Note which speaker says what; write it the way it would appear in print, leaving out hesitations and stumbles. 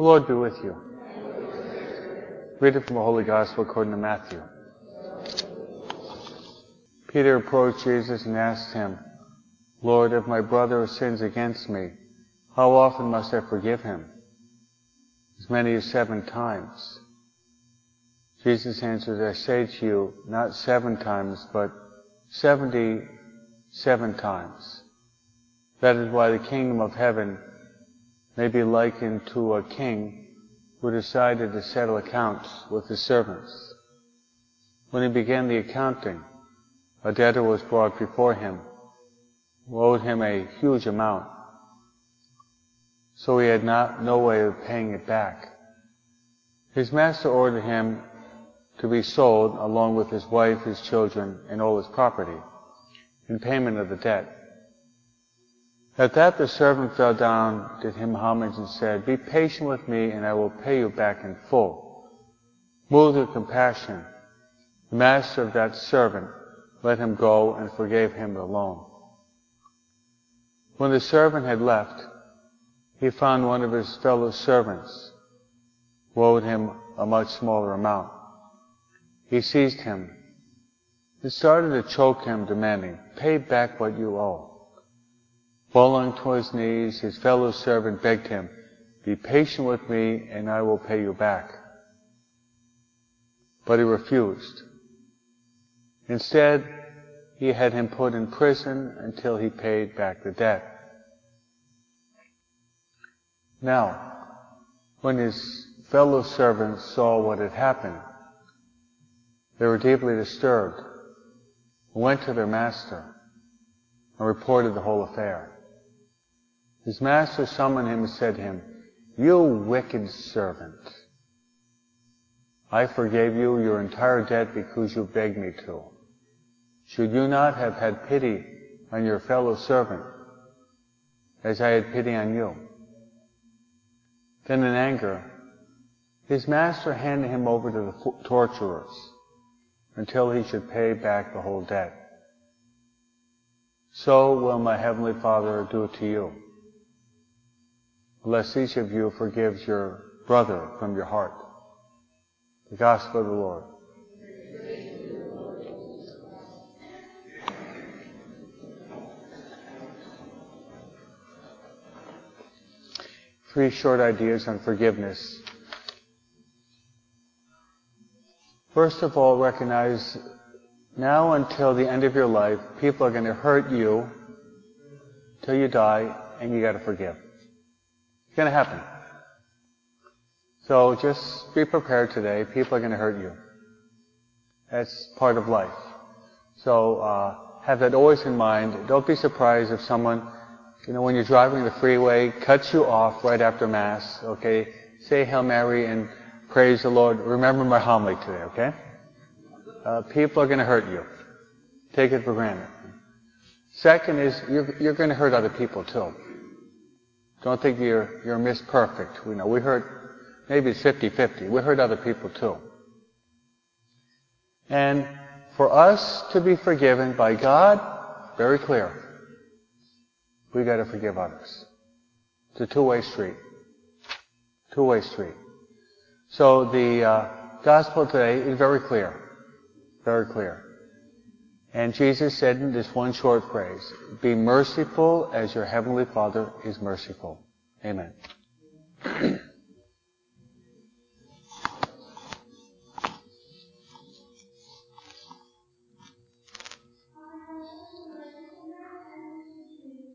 Speaker 1: The Lord be with you. Reading from the Holy Gospel according to Matthew. Peter approached Jesus and asked him, Lord, if my brother sins against me, how often must I forgive him? As many as 7 times. Jesus answered, I say to you, not 7 times, but 77 times. That is why the kingdom of heaven may be likened to a king who decided to settle accounts with his servants. When he began the accounting, a debtor was brought before him, who owed him a huge amount, so he had no way of paying it back. His master ordered him to be sold along with his wife, his children, and all his property, in payment of the debt. At that the servant fell down, did him homage, and said, Be patient with me, and I will pay you back in full. Moved with compassion, the master of that servant let him go and forgave him the loan. When the servant had left, he found one of his fellow servants who owed him a much smaller amount. He seized him and started to choke him, demanding, Pay back what you owe. Falling to his knees, his fellow servant begged him, Be patient with me, and I will pay you back. But he refused. Instead, he had him put in prison until he paid back the debt. Now, when his fellow servants saw what had happened, they were deeply disturbed and went to their master and reported the whole affair. His master summoned him and said to him, You wicked servant, I forgave you your entire debt because you begged me to. Should you not have had pity on your fellow servant as I had pity on you? Then in anger, his master handed him over to the torturers until he should pay back the whole debt. So will my heavenly Father do to you, unless each of you forgives your brother from your heart. The Gospel of the Lord. 3 short ideas on forgiveness. First of all, recognize now until the end of your life, people are going to hurt you till you die, and you got to forgive. It's going to happen. So just be prepared today. People are going to hurt you. That's part of life. So have that always in mind. Don't be surprised if someone, when you're driving the freeway, cuts you off right after Mass, okay? Say Hail Mary and praise the Lord. Remember my homily today, okay? People are going to hurt you. Take it for granted. Second is, you're going to hurt other people too. Don't think you're Miss Perfect. We hurt, maybe it's 50-50. We hurt other people too. And for us to be forgiven by God, very clear. We got to forgive others. It's a two-way street. Two-way street. So the gospel today is very clear. Very clear. And Jesus said in this one short phrase, Be merciful as your heavenly Father is merciful. Amen.